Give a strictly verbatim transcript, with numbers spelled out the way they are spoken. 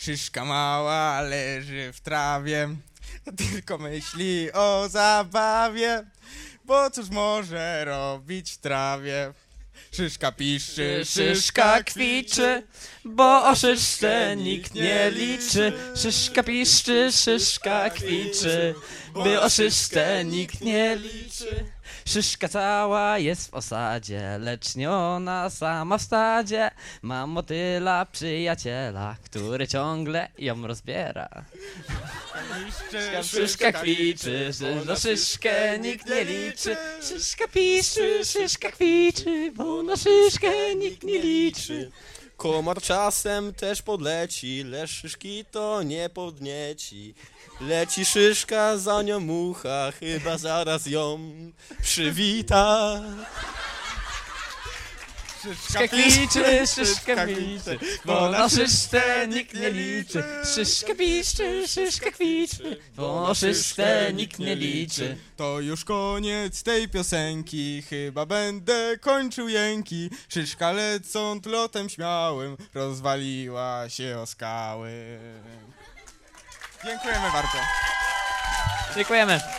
Szyszka mała leży w trawie, tylko myśli o zabawie, bo cóż może robić w trawie? Szyszka piszczy, Szyszka kwiczy, bo o szyszce nikt nie liczy. Szyszka piszczy, szyszka kwiczy, by o szyszce nikt nie liczy. Szyszka cała jest w osadzie, lecz nie ona sama w stadzie. Ma motyla przyjaciela, który ciągle ją rozbiera. Szyszka kwiczy, że na szyszkę nikt nie liczy. Szyszka piszczy, szyszka kwiczy, bo na szyszkę nikt nie liczy. Komar czasem też podleci, lecz szyszki to nie podnieci. Leci szyszka, za nią mucha, chyba zaraz ją przywita. Szyszka kwiczy, szyszka kwiczy, bo na szyszce nikt nie liczy. Szyszka piszczy, szyszka kwiczy, bo na szyszce nikt nie liczy. To już koniec tej piosenki, chyba będę kończył jęki. Szyszka lecąc lotem śmiałym, rozwaliła się o skały. Dziękujemy bardzo. Dziękujemy.